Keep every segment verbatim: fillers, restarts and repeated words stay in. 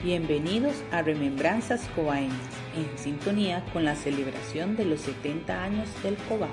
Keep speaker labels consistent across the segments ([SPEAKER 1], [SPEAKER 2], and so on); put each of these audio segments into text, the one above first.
[SPEAKER 1] Bienvenidos a Remembranzas Cobaeñas, en sintonía con la celebración de los setenta años del Cobao.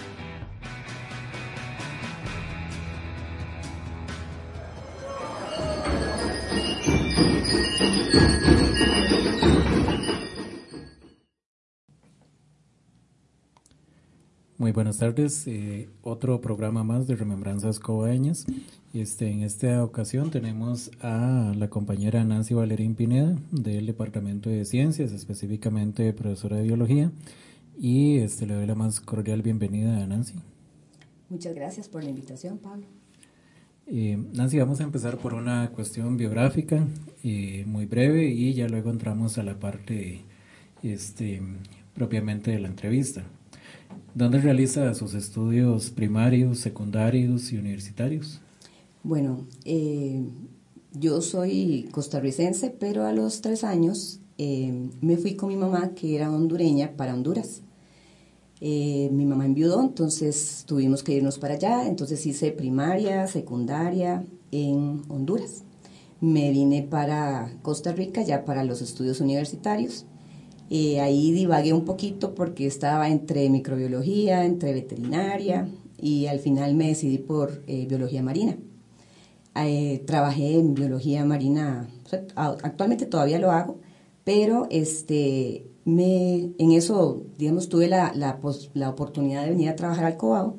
[SPEAKER 2] Muy buenas tardes, eh, otro programa más de Remembranzas Cobaeñas. Este, en esta ocasión tenemos a la compañera Nancy Valerín Pineda del Departamento de Ciencias, específicamente profesora de Biología, y este, le doy la más cordial bienvenida a Nancy.
[SPEAKER 3] Muchas gracias por la invitación, Pablo.
[SPEAKER 2] Eh, Nancy, vamos a empezar por una cuestión biográfica eh, muy breve y ya luego entramos a la parte este, propiamente de la entrevista. ¿Dónde realiza sus estudios primarios, secundarios y universitarios?
[SPEAKER 3] Bueno, eh, yo soy costarricense, pero a los tres años eh, me fui con mi mamá, que era hondureña, para Honduras. Eh, mi mamá enviudó, entonces tuvimos que irnos para allá, entonces hice primaria, secundaria en Honduras. Me vine para Costa Rica ya para los estudios universitarios. Eh, ahí divagué un poquito porque estaba entre microbiología, entre veterinaria y al final me decidí por eh, biología marina. Eh, trabajé en biología marina, o sea, actualmente todavía lo hago, pero este, me, en eso, digamos, tuve la, la, pos, la oportunidad de venir a trabajar al Cobao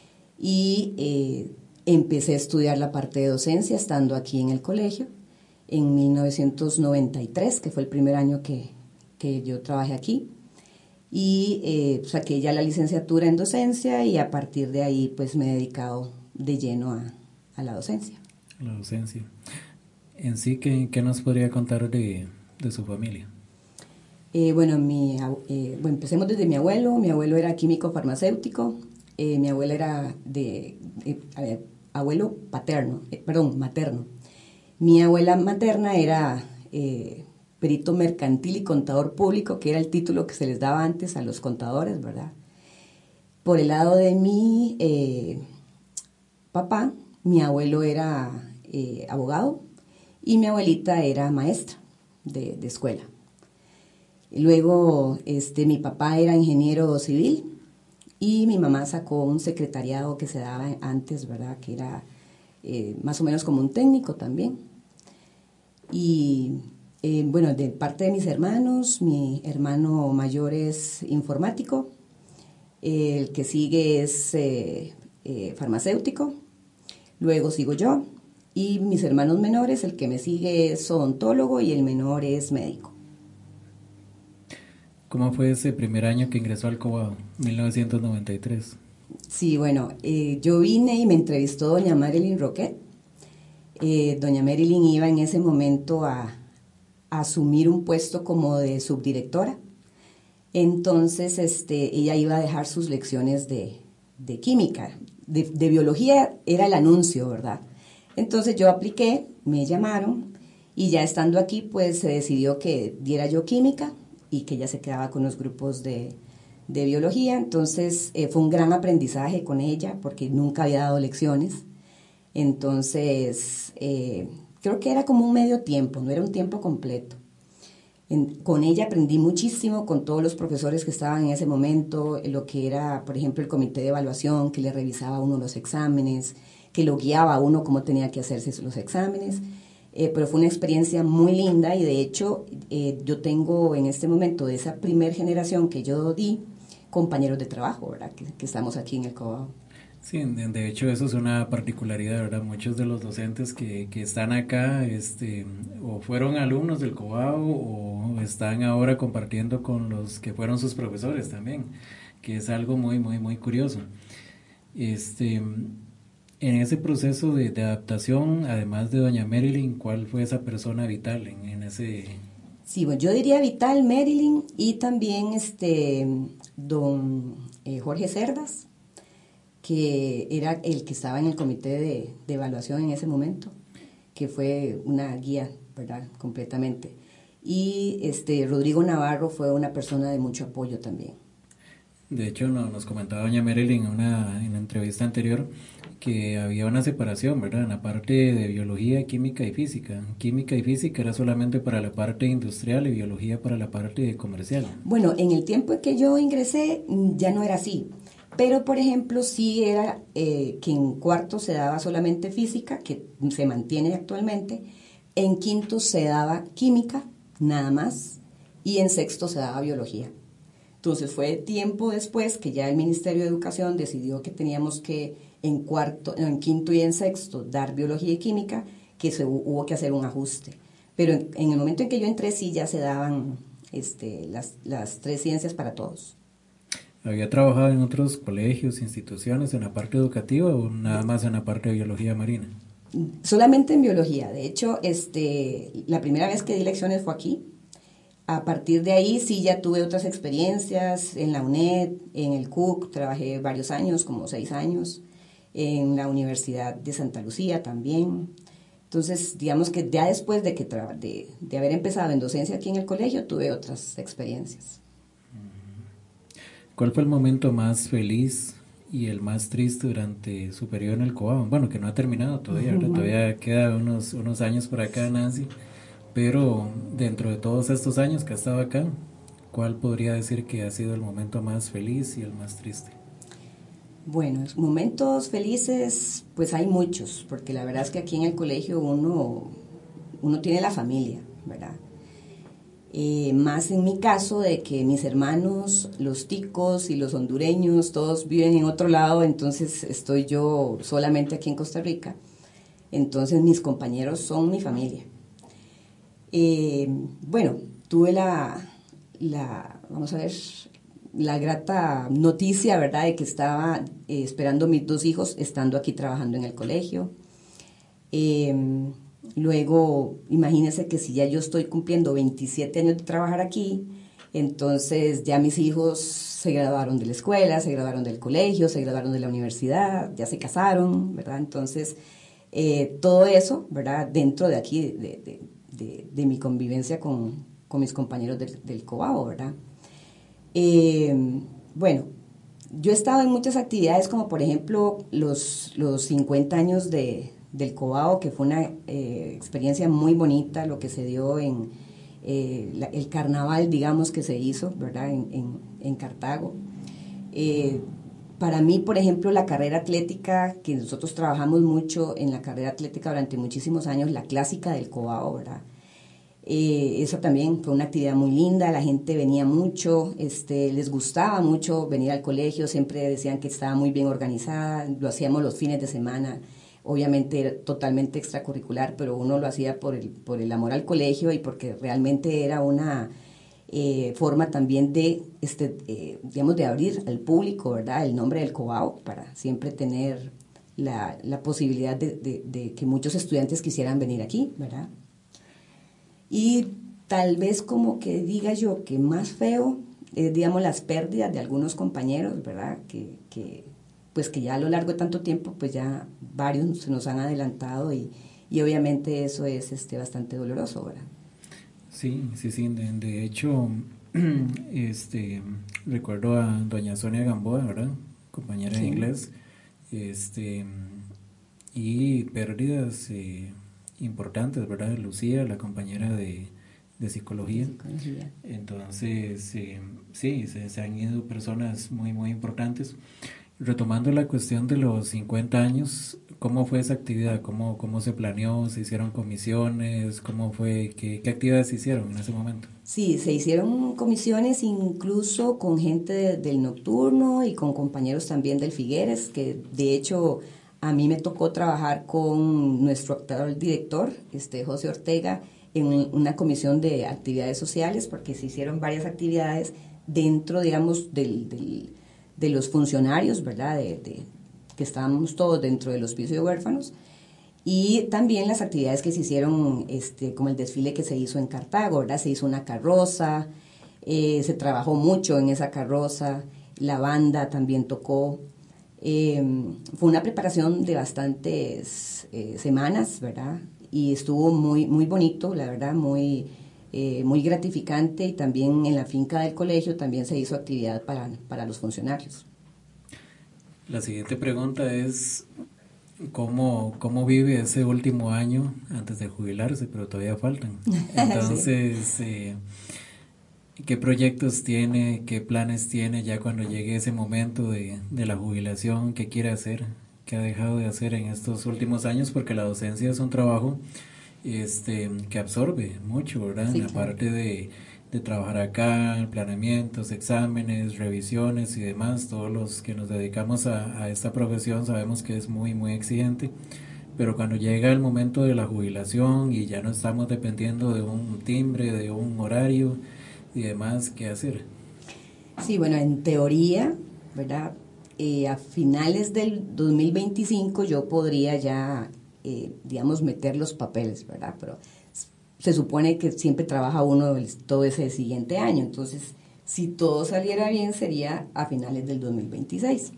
[SPEAKER 3] y eh, empecé a estudiar la parte de docencia estando aquí en el colegio en mil novecientos noventa y tres, que fue el primer año que que yo trabajé aquí, y eh, saqué ya la licenciatura en docencia y a partir de ahí pues me he dedicado de lleno a, a la docencia.
[SPEAKER 2] La docencia. En sí, ¿qué, qué nos podría contar de, de su familia?
[SPEAKER 3] Eh, bueno, mi, eh, bueno, empecemos desde mi abuelo. Mi abuelo era químico farmacéutico, eh, mi abuela era de, de a ver, abuelo paterno, eh, perdón, materno. Mi abuela materna era eh, perito mercantil y contador público, que era el título que se les daba antes a los contadores, ¿verdad? Por el lado de mi eh, papá, mi abuelo era eh, abogado y mi abuelita era maestra de, de escuela. Luego, este, mi papá era ingeniero civil y mi mamá sacó un secretariado que se daba antes, ¿verdad? Que era eh, más o menos como un técnico también. Y Eh, bueno, de parte de mis hermanos, mi hermano mayor es informático, eh, el que sigue es eh, eh, farmacéutico, luego sigo yo, y mis hermanos menores, el que me sigue es odontólogo y el menor es médico.
[SPEAKER 2] ¿Cómo fue ese primer año que ingresó al Cobao, mil novecientos noventa y tres?
[SPEAKER 3] Sí, bueno, eh, yo vine y me entrevistó doña Marilyn Roquet. Eh, doña Marilyn iba en ese momento a a asumir un puesto como de subdirectora. Entonces, este, ella iba a dejar sus lecciones de, de química, de, de biología era el anuncio, ¿verdad? Entonces yo apliqué, me llamaron y ya estando aquí, pues se decidió que diera yo química y que ella se quedaba con los grupos de, de biología. Entonces eh, fue un gran aprendizaje con ella porque nunca había dado lecciones. Entonces, eh, creo que era como un medio tiempo, no era un tiempo completo. En, con ella aprendí muchísimo, con todos los profesores que estaban en ese momento, lo que era, por ejemplo, el comité de evaluación, que le revisaba a uno los exámenes, que lo guiaba a uno cómo tenía que hacerse los exámenes. Eh, pero fue una experiencia muy linda y de hecho eh, yo tengo en este momento de esa primer generación que yo di, compañeros de trabajo, ¿verdad? Que, que estamos aquí en el Cobao.
[SPEAKER 2] Sí, de hecho eso es una particularidad, ¿verdad? Muchos de los docentes que, que están acá este, o fueron alumnos del Cobao o están ahora compartiendo con los que fueron sus profesores también, que es algo muy, muy, muy curioso. Este, en ese proceso de, de adaptación, además de doña Marilyn, ¿cuál fue esa persona vital en, en ese...?
[SPEAKER 3] Sí, bueno, yo diría vital, Marilyn, y también este don eh, Jorge Cerdas, que era el que estaba en el comité de, de evaluación en ese momento, que fue una guía, ¿verdad?, completamente. Y este Rodrigo Navarro fue una persona de mucho apoyo también.
[SPEAKER 2] De hecho, no, nos comentaba doña Marilyn en una, en la entrevista anterior que había una separación, ¿verdad? En la parte de biología, química y física. Química y física era solamente para la parte industrial y biología para la parte comercial.
[SPEAKER 3] Bueno, en el tiempo en que yo ingresé ya no era así. Pero, por ejemplo, sí era eh, que en cuarto se daba solamente física, que se mantiene actualmente. En quinto se daba química, nada más. Y en sexto se daba biología. Entonces fue tiempo después que ya el Ministerio de Educación decidió que teníamos que en cuarto, en quinto y en sexto dar biología y química, que se hubo que hacer un ajuste. Pero en, en el momento en que yo entré sí ya se daban este, las, las tres ciencias para todos.
[SPEAKER 2] ¿Había trabajado en otros colegios, instituciones, en la parte educativa o nada más en la parte de biología marina?
[SPEAKER 3] Solamente en biología. De hecho, este, la primera vez que di lecciones fue aquí. A partir de ahí sí ya tuve otras experiencias en la UNED, en el C U C, trabajé varios años, como seis años, en la Universidad de Santa Lucía también. Entonces, digamos que ya después de, que de, de haber empezado en docencia aquí en el colegio, tuve otras experiencias.
[SPEAKER 2] ¿Cuál fue el momento más feliz y el más triste durante su periodo en el Cobao? Bueno, que no ha terminado todavía, ¿verdad? Uh-huh. Todavía queda unos, unos años por acá, Nancy. Pero dentro de todos estos años que ha estado acá, ¿cuál podría decir que ha sido el momento más feliz y el más triste?
[SPEAKER 3] Bueno, momentos felices, pues hay muchos, porque la verdad es que aquí en el colegio uno, uno tiene la familia, ¿verdad? Eh, más en mi caso de que mis hermanos, los ticos y los hondureños, todos viven en otro lado, entonces estoy yo solamente aquí en Costa Rica. Entonces mis compañeros son mi familia. Eh, bueno, tuve la, la, vamos a ver, la grata noticia, ¿verdad?, de que estaba eh, esperando mis dos hijos estando aquí trabajando en el colegio. Eh, luego, imagínense que si ya yo estoy cumpliendo veintisiete años de trabajar aquí, entonces ya mis hijos se graduaron de la escuela, se graduaron del colegio, se graduaron de la universidad, ya se casaron, ¿verdad? Entonces, eh, todo eso, ¿verdad?, dentro de aquí, de, de De, de mi convivencia con, con mis compañeros del, del Cobao, ¿verdad? Eh, bueno, yo he estado en muchas actividades como por ejemplo los, los cincuenta años de, del Cobao, que fue una eh, experiencia muy bonita, lo que se dio en eh, la, el carnaval, digamos, que se hizo, ¿verdad?, en, en, en Cartago. Eh, Para mí, por ejemplo, la carrera atlética, que nosotros trabajamos mucho en la carrera atlética durante muchísimos años, la clásica del Cobao, ¿verdad? Eh, eso también fue una actividad muy linda, la gente venía mucho, este, les gustaba mucho venir al colegio, siempre decían que estaba muy bien organizada, lo hacíamos los fines de semana, obviamente era totalmente extracurricular, pero uno lo hacía por el, por el amor al colegio y porque realmente era una... Eh, forma también de, este, eh, digamos, de abrir al público, ¿verdad?, el nombre del Cobao, para siempre tener la, la posibilidad de, de, de que muchos estudiantes quisieran venir aquí, ¿verdad? Y tal vez como que diga yo que más feo es, digamos, las pérdidas de algunos compañeros, ¿verdad?, que, que, pues que ya a lo largo de tanto tiempo, pues ya varios se nos han adelantado y, y obviamente eso es este, bastante doloroso, ¿verdad?
[SPEAKER 2] Sí, sí, sí, de, de hecho, este, recuerdo a doña Sonia Gamboa, ¿verdad?, compañera sí. de inglés, este, y pérdidas eh, importantes, ¿verdad?, Lucía, la compañera de, de psicología. psicología. Entonces, eh, sí, se, se han ido personas muy, muy importantes. Retomando la cuestión de los cincuenta años, ¿cómo fue esa actividad? ¿Cómo, cómo se planeó? ¿Se hicieron comisiones? ¿Cómo fue? ¿Qué, qué actividades se hicieron en ese momento?
[SPEAKER 3] Sí, se hicieron comisiones incluso con gente de, del nocturno y con compañeros también del Figueres, que de hecho a mí me tocó trabajar con nuestro actual director, este José Ortega, en una comisión de actividades sociales, porque se hicieron varias actividades dentro, digamos, del... del de los funcionarios, ¿verdad?, de, de, que estábamos todos dentro del hospicio de huérfanos, y también las actividades que se hicieron, este, como el desfile que se hizo en Cartago, ¿verdad?, se hizo una carroza, eh, se trabajó mucho en esa carroza, la banda también tocó, eh, fue una preparación de bastantes eh, semanas, ¿verdad?, y estuvo muy, muy bonito, la verdad, muy, eh, muy gratificante, y también en la finca del colegio también se hizo actividad para, para los funcionarios.
[SPEAKER 2] La siguiente pregunta es, ¿cómo, cómo vive ese último año antes de jubilarse? Pero todavía faltan. Entonces, sí. eh, ¿qué proyectos tiene, qué planes tiene ya cuando llegue ese momento de, de la jubilación? ¿Qué quiere hacer? ¿Qué ha dejado de hacer en estos últimos años? Porque la docencia es un trabajo este, que absorbe mucho, ¿verdad? Sí, aparte claro. de, de trabajar acá, planeamientos, exámenes, revisiones y demás, todos los que nos dedicamos a, a esta profesión sabemos que es muy, muy exigente. Pero cuando llega el momento de la jubilación y ya no estamos dependiendo de un timbre, de un horario y demás, ¿qué hacer?
[SPEAKER 3] Sí, bueno, en teoría, ¿verdad? Eh, a finales del dos mil veinticinco yo podría ya, eh, digamos, meter los papeles, ¿verdad? Pero se supone que siempre trabaja uno todo ese siguiente año, entonces, si todo saliera bien, sería a finales del dos mil veintiséis.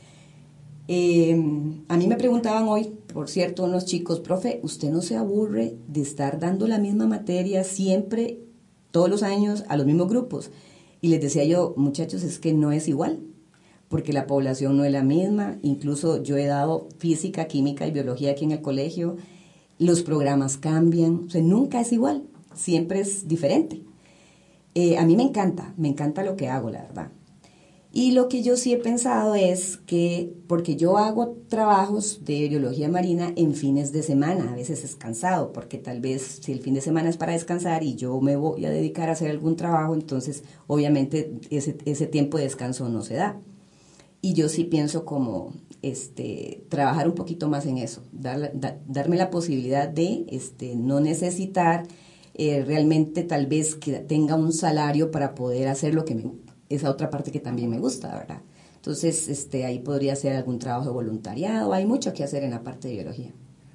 [SPEAKER 3] Eh, a mí me preguntaban hoy, por cierto, unos chicos, profe, ¿usted no se aburre de estar dando la misma materia siempre, todos los años, a los mismos grupos? Y les decía yo, muchachos, es que no es igual, porque la población no es la misma. Incluso yo he dado física, química y biología aquí en el colegio, los programas cambian, o sea, nunca es igual, siempre es diferente. Eh, a mí me encanta, me encanta lo que hago, la verdad. Y lo que yo sí he pensado es que, porque yo hago trabajos de biología marina en fines de semana, a veces es cansado, porque tal vez si el fin de semana es para descansar y yo me voy a dedicar a hacer algún trabajo, entonces obviamente ese, ese tiempo de descanso no se da. Y yo sí pienso como este, trabajar un poquito más en eso, dar, da, darme la posibilidad de este, no necesitar eh, realmente tal vez que tenga un salario para poder hacer lo que me gusta. Esa otra parte que también me gusta, ¿verdad? Entonces, este, ahí podría hacer algún trabajo de voluntariado, hay mucho que hacer en la parte de biología.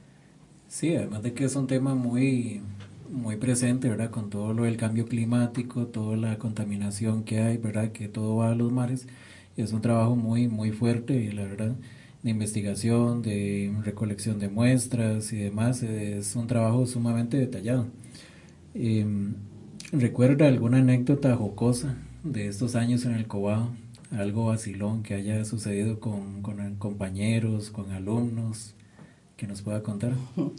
[SPEAKER 2] Sí, además de que es un tema muy, muy presente, ¿verdad? Con todo lo del cambio climático, toda la contaminación que hay, ¿verdad? Que todo va a los mares, es un trabajo muy, muy fuerte, y la verdad, de investigación, de recolección de muestras y demás, es un trabajo sumamente detallado. Eh, ¿Recuerda alguna anécdota jocosa de estos años en el Cobao? Algo vacilón que haya sucedido con, con compañeros, con alumnos, que nos pueda contar.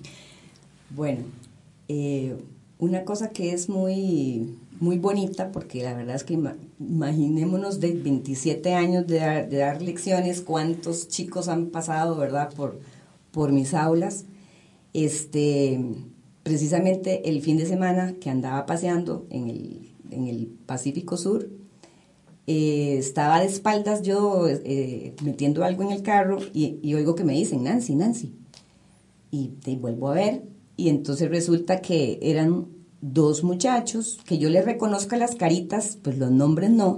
[SPEAKER 3] Bueno, eh, una cosa que es muy, muy bonita, porque la verdad es que ima- imaginémonos de veintisiete años de dar, de dar lecciones, cuántos chicos han pasado, ¿verdad?, por, por mis aulas. Este, precisamente el fin de semana que andaba paseando en el en el Pacífico Sur, eh, estaba de espaldas yo eh, metiendo algo en el carro y, y oigo que me dicen, Nancy, Nancy, y te vuelvo a ver, y entonces resulta que eran dos muchachos, que yo les reconozca las caritas, pues los nombres no,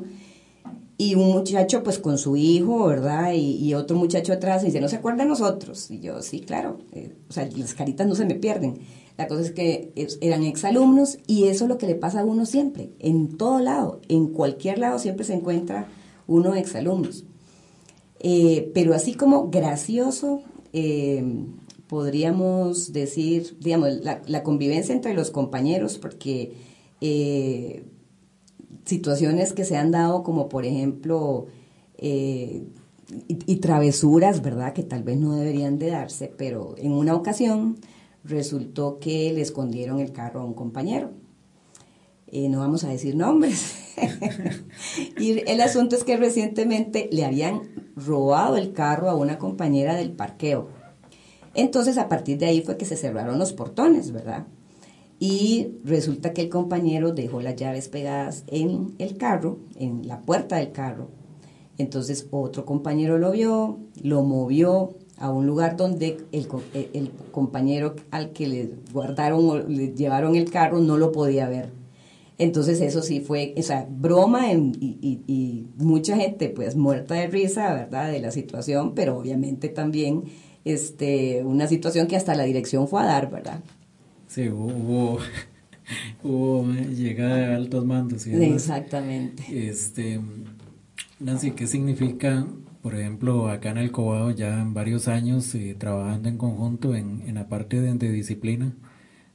[SPEAKER 3] y un muchacho pues con su hijo, ¿verdad? Y, y otro muchacho atrás, y dice, ¿no se acuerda de nosotros? Y yo, sí, claro, eh, o sea, las caritas no se me pierden. La cosa es que eran exalumnos, y eso es lo que le pasa a uno siempre, en todo lado, en cualquier lado siempre se encuentra uno exalumnos. Eh, pero así como gracioso, eh, podríamos decir, digamos, la, la convivencia entre los compañeros, porque eh, situaciones que se han dado como por ejemplo, eh, y, y travesuras, ¿verdad?, que tal vez no deberían de darse, pero en una ocasión resultó que le escondieron el carro a un compañero. Eh, no vamos a decir nombres. Y el asunto es que recientemente le habían robado el carro a una compañera del parqueo. Entonces, a partir de ahí fue que se cerraron los portones, ¿verdad? Y resulta que el compañero dejó las llaves pegadas en el carro, en la puerta del carro. Entonces, otro compañero lo vio, lo movió a un lugar donde el, el compañero al que le guardaron o le llevaron el carro no lo podía ver. Entonces eso sí fue, o sea, broma en, y, y, y mucha gente pues muerta de risa, ¿verdad?, de la situación, pero obviamente también este, una situación que hasta la dirección fue a dar, ¿verdad?
[SPEAKER 2] Sí, hubo, hubo llegada de altos mandos. Y
[SPEAKER 3] exactamente.
[SPEAKER 2] Este, Nancy, ¿qué significa, por ejemplo, acá en el Cobao ya en varios años eh, trabajando en conjunto en, en la parte de, de disciplina,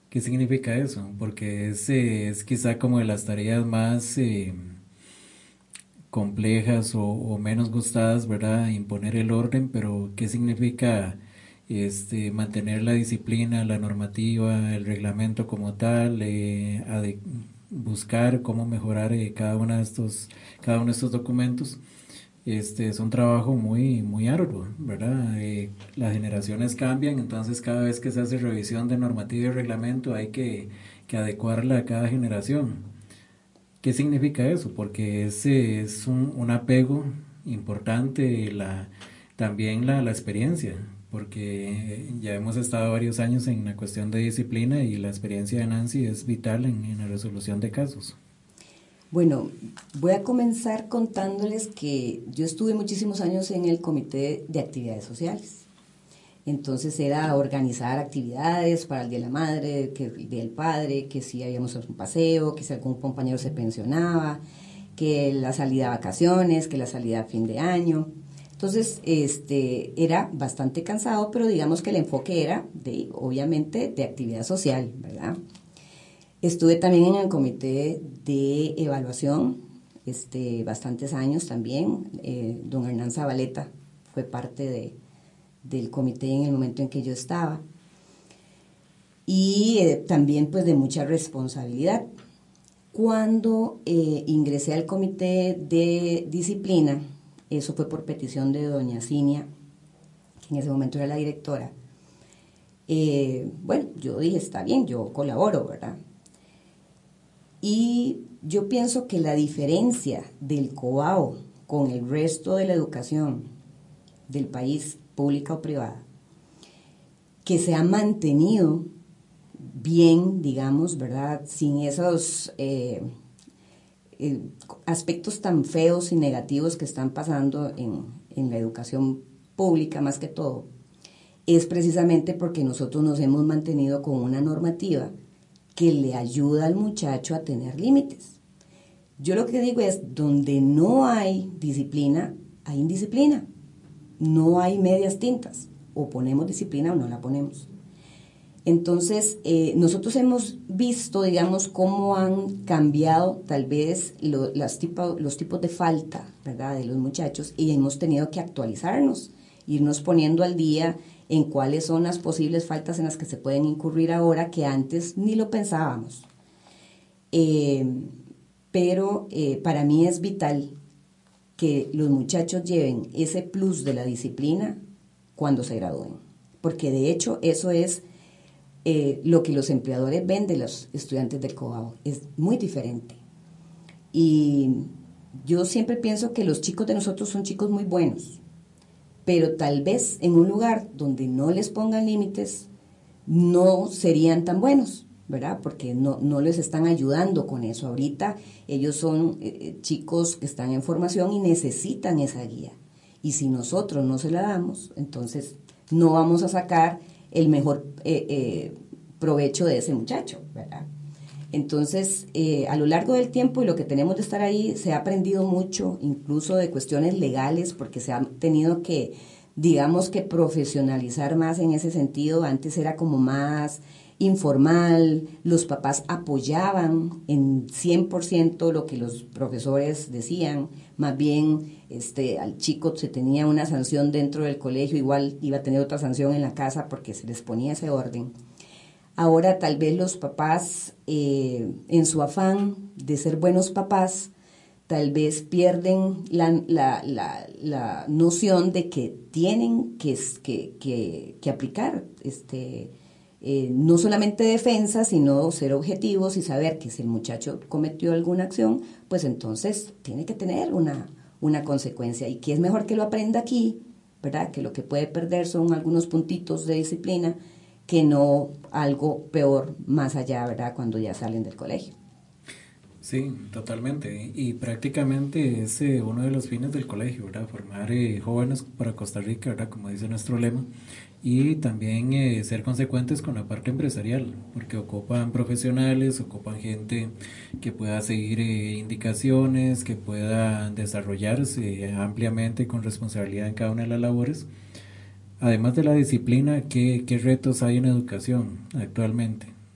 [SPEAKER 2] ¿Qué significa eso? Porque es, eh, es quizá como de las tareas más eh, complejas o, o menos gustadas, ¿verdad? Imponer el orden, pero ¿qué significa este, mantener la disciplina, la normativa, el reglamento como tal, eh, ade- buscar cómo mejorar eh, cada una de estos, cada uno de estos documentos? Este es un trabajo muy, muy arduo, ¿verdad? Eh, las generaciones cambian, entonces cada vez que se hace revisión de normativa y reglamento hay que, que adecuarla a cada generación. ¿Qué significa eso? Porque ese es un, un apego importante, la, también la, la experiencia, porque ya hemos estado varios años en la cuestión de disciplina y la experiencia de Nancy es vital en, en la resolución de casos.
[SPEAKER 3] Bueno, voy a comenzar contándoles que yo estuve muchísimos años en el Comité de Actividades Sociales. Entonces era organizar actividades para el Día de la Madre, que el Día del Padre, que si habíamos un paseo, que si algún compañero se pensionaba, que la salida a vacaciones, que la salida a fin de año. Entonces, este, era bastante cansado, pero digamos que el enfoque era, de, obviamente, de actividad social, ¿verdad? Estuve también en el comité de evaluación, este, bastantes años también. Eh, don Hernán Zabaleta fue parte de del comité en el momento en que yo estaba, y eh, también pues de mucha responsabilidad. Cuando eh, ingresé al comité de disciplina, eso fue por petición de doña Cinia, que en ese momento era la directora, eh, bueno, yo dije, está bien, yo colaboro, ¿verdad? Y yo pienso que la diferencia del COAO con el resto de la educación del país, pública o privada, que se ha mantenido bien, digamos, ¿verdad? Sin esos eh, eh, aspectos tan feos y negativos que están pasando en, en la educación pública más que todo, es precisamente porque nosotros nos hemos mantenido con una normativa que le ayuda al muchacho a tener límites. Yo lo que digo es, donde no hay disciplina, hay indisciplina. No hay medias tintas, o ponemos disciplina o no la ponemos. Entonces, eh, nosotros hemos visto, digamos, cómo han cambiado tal vez lo, las tipo, los tipos de falta, ¿verdad?, de los muchachos, y hemos tenido que actualizarnos, irnos poniendo al día en cuáles son las posibles faltas en las que se pueden incurrir ahora que antes ni lo pensábamos. Eh, pero eh, para mí es vital que los muchachos lleven ese plus de la disciplina cuando se gradúen, porque de hecho eso es eh, lo que los empleadores ven de los estudiantes del COAO, es muy diferente. Y yo siempre pienso que los chicos de nosotros son chicos muy buenos, pero tal vez en un lugar donde no les pongan límites no serían tan buenos, ¿verdad? Porque no, no les están ayudando con eso. Ahorita ellos son eh, chicos que están en formación y necesitan esa guía. Y si nosotros no se la damos, entonces no vamos a sacar el mejor eh, eh, provecho de ese muchacho, ¿verdad? Entonces, eh, a lo largo del tiempo y lo que tenemos de estar ahí, se ha aprendido mucho, incluso de cuestiones legales, porque se ha tenido que, digamos que profesionalizar más en ese sentido. Antes era como más informal, los papás apoyaban en cien por ciento lo que los profesores decían, más bien este, al chico se tenía una sanción dentro del colegio, igual iba a tener otra sanción en la casa porque se les ponía ese orden. Ahora tal vez los papás, eh, en su afán de ser buenos papás, tal vez pierden la, la, la, la noción de que tienen que, que, que, que aplicar este Eh, no solamente defensa, sino ser objetivos y saber que si el muchacho cometió alguna acción, pues entonces tiene que tener una, una consecuencia, y que es mejor que lo aprenda aquí, ¿verdad? Que lo que puede perder son algunos puntitos de disciplina, que no algo peor más allá, ¿verdad? Cuando ya salen del colegio.
[SPEAKER 2] Sí, totalmente. Y prácticamente es eh, uno de los fines del colegio, ¿verdad? Formar eh, jóvenes para Costa Rica, ¿verdad? Como dice nuestro lema. Y también eh, ser consecuentes con la parte empresarial, porque ocupan profesionales, ocupan gente que pueda seguir eh, indicaciones, que pueda desarrollarse eh, ampliamente con responsabilidad en cada una de las labores. Además de la disciplina, ¿qué, qué retos hay en educación actualmente?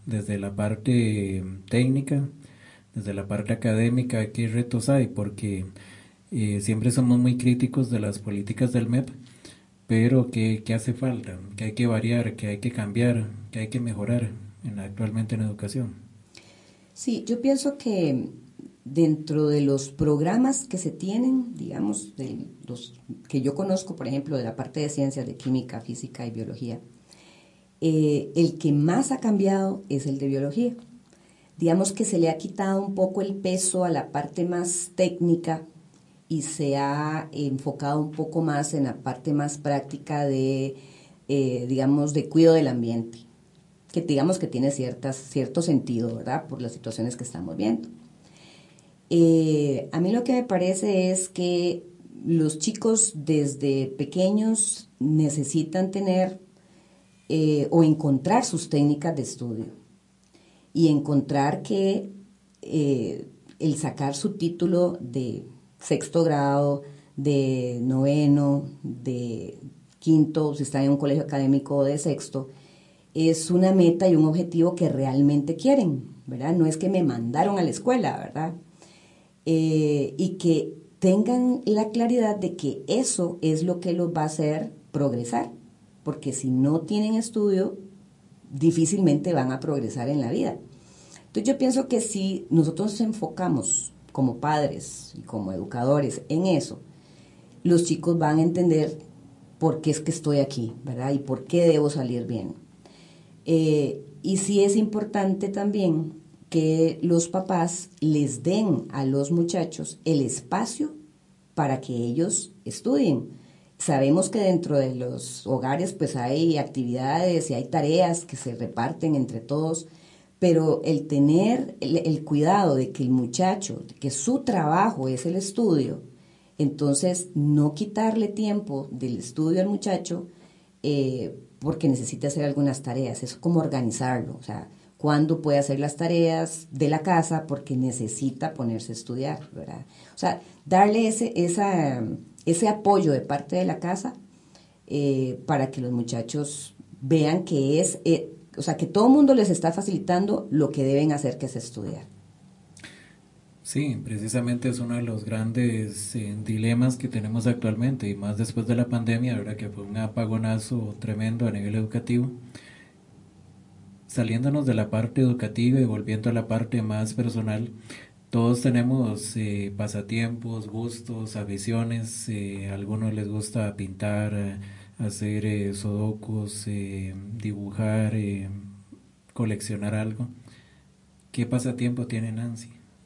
[SPEAKER 2] desde la parte técnica, desde la parte académica, qué retos hay, porque eh, siempre somos muy críticos de las políticas del M E P, pero ¿qué, qué hace falta? ¿Qué hay que variar? ¿Qué hay que cambiar? ¿Qué hay que mejorar en, actualmente en educación?
[SPEAKER 3] Sí, yo pienso que dentro de los programas que se tienen, digamos, de los que yo conozco, por ejemplo, de la parte de ciencias, de química, física y biología, eh, el que más ha cambiado es el de biología. Digamos que se le ha quitado un poco el peso a la parte más técnica y se ha enfocado un poco más en la parte más práctica de, eh, digamos, de cuidado del ambiente, que digamos que tiene ciertas, cierto sentido, ¿verdad?, por las situaciones que estamos viendo. Eh, a mí lo que me parece es que los chicos desde pequeños necesitan tener eh, o encontrar sus técnicas de estudio y encontrar que eh, el sacar su título de sexto grado, de noveno, de quinto, si están en un colegio académico de sexto, es una meta y un objetivo que realmente quieren, ¿verdad? No es que me mandaron a la escuela, ¿verdad? Eh, y que tengan la claridad de que eso es lo que los va a hacer progresar, porque si no tienen estudio, difícilmente van a progresar en la vida. Entonces yo pienso que si nosotros nos enfocamos como padres y como educadores en eso, los chicos van a entender por qué es que estoy aquí, ¿verdad? Y por qué debo salir bien. Eh, y sí es importante también que los papás les den a los muchachos el espacio para que ellos estudien. Sabemos que dentro de los hogares pues hay actividades y hay tareas que se reparten entre todos, pero el tener el, el cuidado de que el muchacho, de que su trabajo es el estudio, entonces no quitarle tiempo del estudio al muchacho eh, porque necesita hacer algunas tareas, es como organizarlo, o sea, cuándo puede hacer las tareas de la casa porque necesita ponerse a estudiar, ¿verdad? O sea, darle ese, esa, ese apoyo de parte de la casa eh, para que los muchachos vean que es, eh, o sea, que todo el mundo les está facilitando lo que deben hacer, que es estudiar.
[SPEAKER 2] Sí, precisamente es uno de los grandes eh, dilemas que tenemos actualmente, y más después de la pandemia, ¿verdad?, que fue un apagonazo tremendo a nivel educativo. Saliéndonos de la parte educativa y volviendo a la parte más personal, todos tenemos eh, pasatiempos, gustos, aficiones. Eh, a algunos les gusta pintar, eh, hacer eh, sudokus, eh, dibujar, eh, coleccionar algo. ¿Qué pasatiempo tiene Nancy?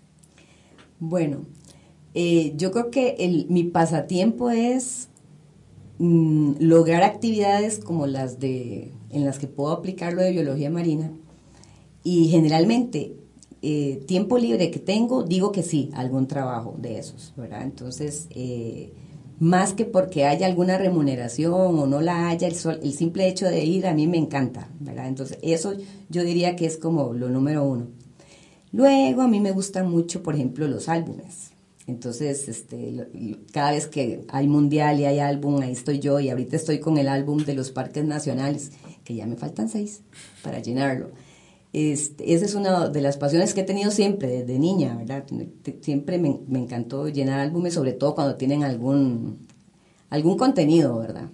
[SPEAKER 3] Bueno, eh, yo creo que el, mi pasatiempo es mm, lograr actividades como las de en las que puedo aplicar lo de biología marina, y generalmente eh, tiempo libre que tengo, digo que sí, algún trabajo de esos, ¿verdad? Entonces, eh, más que porque haya alguna remuneración o no la haya, el, sol, el simple hecho de ir a mí me encanta, ¿verdad? Entonces, eso yo diría que es como lo número uno. Luego, a mí me gustan mucho, por ejemplo, los álbumes. Entonces, este, cada vez que hay mundial y hay álbum, ahí estoy yo, y ahorita estoy con el álbum de los parques nacionales, que ya me faltan seis para llenarlo. Este, esa es una de las pasiones que he tenido siempre, desde niña, ¿verdad? Siempre me, me encantó llenar álbumes, sobre todo cuando tienen algún, algún contenido, ¿verdad?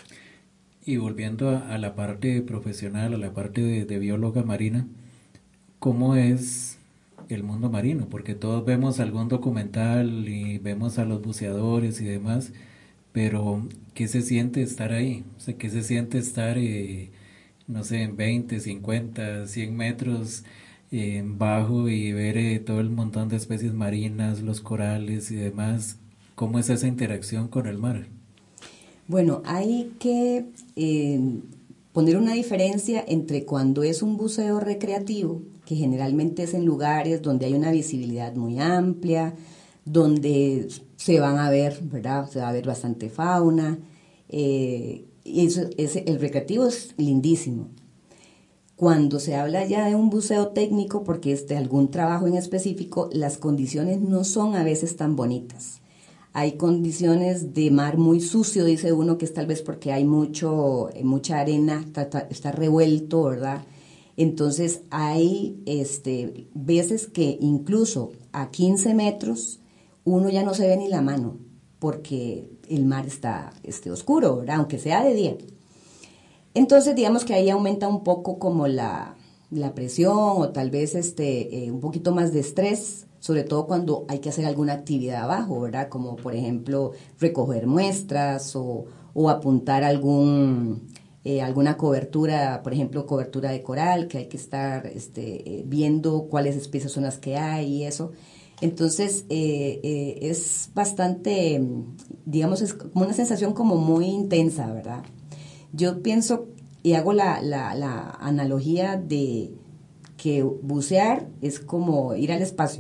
[SPEAKER 2] Y volviendo a, a la parte profesional, a la parte de, de bióloga marina, ¿cómo es el mundo marino? Porque todos vemos algún documental y vemos a los buceadores y demás, pero ¿qué se siente estar ahí? O sea, ¿qué se siente estar, eh, no sé, en veinte, cincuenta, cien metros eh, bajo y ver eh, todo el montón de especies marinas, los corales y demás? ¿Cómo es esa interacción con el mar?
[SPEAKER 3] Bueno, hay que eh, poner una diferencia entre cuando es un buceo recreativo, que generalmente es en lugares donde hay una visibilidad muy amplia, donde se van a ver, ¿verdad? Se va a ver bastante fauna. Eh, y eso, ese, el recreativo es lindísimo. Cuando se habla ya de un buceo técnico, porque es de algún trabajo en específico, las condiciones no son a veces tan bonitas. Hay condiciones de mar muy sucio, dice uno, que es tal vez porque hay mucho, mucha arena, está, está revuelto, ¿verdad? Entonces hay este, veces que incluso a quince metros uno ya no se ve ni la mano porque el mar está este, oscuro, ¿verdad? Aunque sea de día. Entonces digamos que ahí aumenta un poco como la, la presión o tal vez este, eh, un poquito más de estrés, sobre todo cuando hay que hacer alguna actividad abajo, ¿verdad? Como por ejemplo recoger muestras o, o apuntar algún, eh, alguna cobertura, por ejemplo cobertura de coral, que hay que estar este, eh, viendo cuáles especies son las que hay y eso. Entonces eh, eh, es bastante, digamos, es como una sensación como muy intensa, ¿verdad? Yo pienso y hago la, la, la analogía de que bucear es como ir al espacio,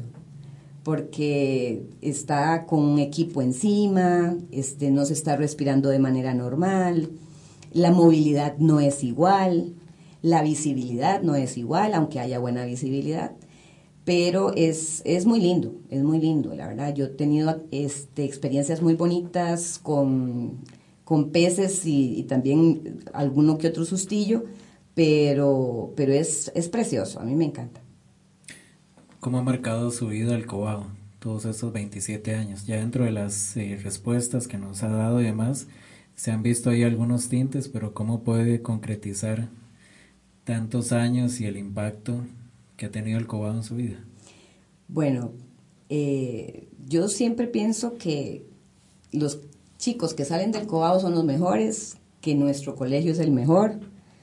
[SPEAKER 3] porque está con un equipo encima, este, no se está respirando de manera normal, la movilidad no es igual, la visibilidad no es igual, aunque haya buena visibilidad, pero es, es muy lindo, es muy lindo, la verdad. Yo he tenido este, experiencias muy bonitas con, con peces y, y también alguno que otro sustillo, pero, pero es, es precioso, a mí me encanta.
[SPEAKER 2] ¿Cómo ha marcado su vida el Cobao todos estos veintisiete años? Ya dentro de las eh, respuestas que nos ha dado y demás, se han visto ahí algunos tintes, pero ¿cómo puede concretizar tantos años y el impacto que ha tenido el Cobao en su vida?
[SPEAKER 3] Bueno, eh, yo siempre pienso que los chicos que salen del Cobao son los mejores, que nuestro colegio es el mejor.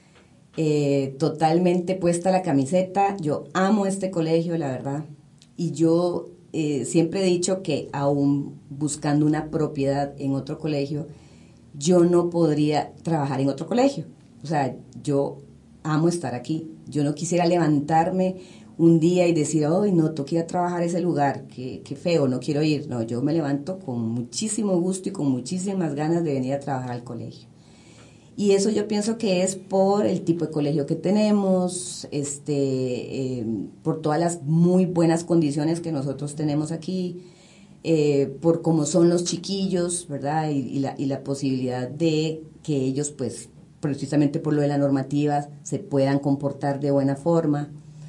[SPEAKER 3] Eh, totalmente puesta la camiseta, yo amo este colegio, la verdad, y yo eh, siempre he dicho que aún buscando una propiedad en otro colegio, yo no podría trabajar en otro colegio. O sea, yo amo estar aquí, yo no quisiera levantarme un día y decir, ay, no, tengo que ir a trabajar a ese lugar, qué, qué feo, no quiero ir. No, yo me levanto con muchísimo gusto y con muchísimas ganas de venir a trabajar al colegio. Y eso yo pienso que es por el tipo de colegio que tenemos, este, eh, por todas las muy buenas condiciones que nosotros tenemos aquí, eh, por cómo son los chiquillos, ¿verdad? Y, y, la, y la posibilidad de que ellos, pues, precisamente por lo de la normativa, se puedan comportar de buena forma.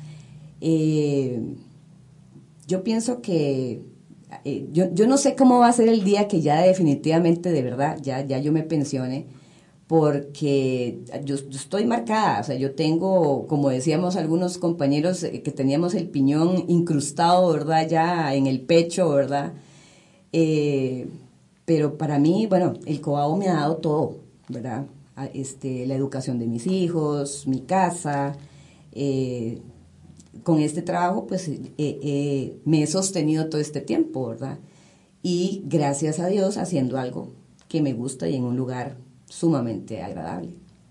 [SPEAKER 3] Eh, yo pienso que, eh, yo, yo no sé cómo va a ser el día que ya definitivamente, de verdad, ya, ya yo me pensione, porque yo, yo estoy marcada, o sea, yo tengo, como decíamos algunos compañeros, eh, que teníamos el piñón incrustado, ¿verdad?, ya en el pecho, ¿verdad? Eh, pero para mí, bueno, el Cobao me ha dado todo, ¿verdad? Este, la educación de mis hijos, mi casa, eh, con este trabajo, pues, eh, eh, me he sostenido todo este tiempo, ¿verdad? Y gracias a Dios haciendo algo que me gusta y en un lugar sumamente agradable.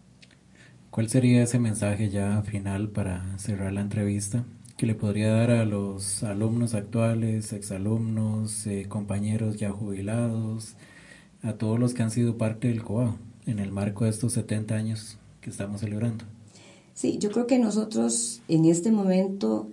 [SPEAKER 2] ¿Cuál sería ese mensaje ya final para cerrar la entrevista que le podría dar a los alumnos actuales, exalumnos, eh, compañeros ya jubilados, a todos los que han sido parte del Cobao en el marco de estos setenta años que estamos celebrando?
[SPEAKER 3] Sí, yo creo que nosotros en este momento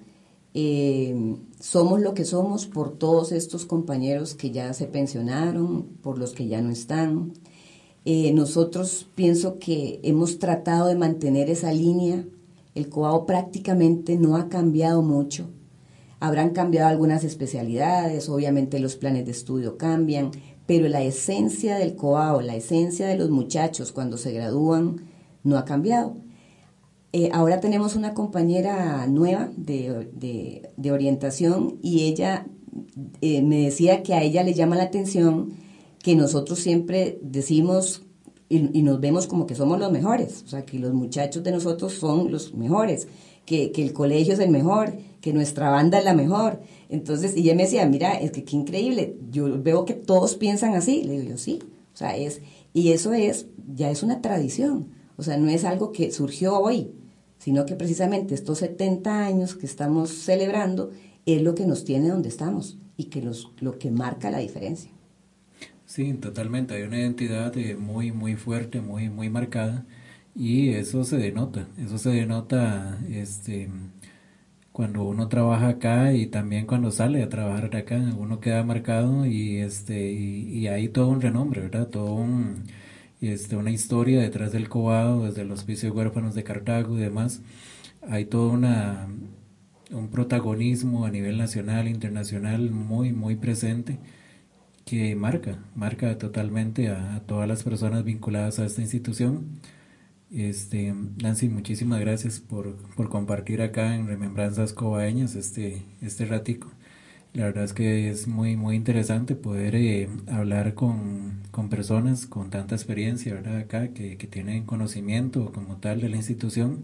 [SPEAKER 3] eh, somos lo que somos por todos estos compañeros que ya se pensionaron, por los que ya no están. Eh, nosotros pienso que hemos tratado de mantener esa línea. El Cobao prácticamente no ha cambiado mucho. Habrán cambiado algunas especialidades, obviamente los planes de estudio cambian, pero la esencia del Cobao, la esencia de los muchachos cuando se gradúan, no ha cambiado. Eh, ahora tenemos una compañera nueva de, de, de orientación y ella eh, me decía que a ella le llama la atención que nosotros siempre decimos y, y nos vemos como que somos los mejores, o sea, que los muchachos de nosotros son los mejores, que, que el colegio es el mejor, que nuestra banda es la mejor. Entonces, y ella me decía, mira, es que qué increíble, yo veo que todos piensan así. Le digo yo, sí, o sea, es, y eso es, ya es una tradición, o sea, no es algo que surgió hoy, sino que precisamente estos setenta años que estamos celebrando es lo que nos tiene donde estamos y que los, lo que marca la diferencia.
[SPEAKER 2] Sí, totalmente. Hay una identidad eh, muy, muy fuerte, muy, muy marcada, y eso se denota. Eso se denota, este, cuando uno trabaja acá y también cuando sale a trabajar de acá. Uno queda marcado y, este, y, y hay todo un renombre, ¿verdad? Todo un, este, una historia detrás del Cobao, desde el Hospicio de Huérfanos de Cartago y demás. hay todo una, un protagonismo a nivel nacional, internacional, muy, muy presente, que marca, marca totalmente a, a todas las personas vinculadas a esta institución. Este, Nancy, muchísimas gracias por, por compartir acá en Remembranzas Cobaeñas este, este ratico. La verdad es que es muy, muy interesante poder eh, hablar con, con personas con tanta experiencia, ¿verdad? Acá, que, que tienen conocimiento como tal de la institución.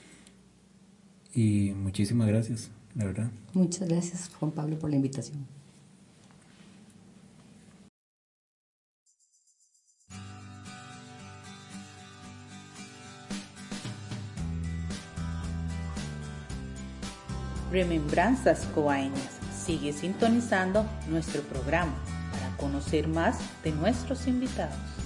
[SPEAKER 2] Y muchísimas gracias, la verdad.
[SPEAKER 3] Muchas gracias, Juan Pablo, por la invitación.
[SPEAKER 1] Remembranzas Cobaeñas. Sigue sintonizando nuestro programa para conocer más de nuestros invitados.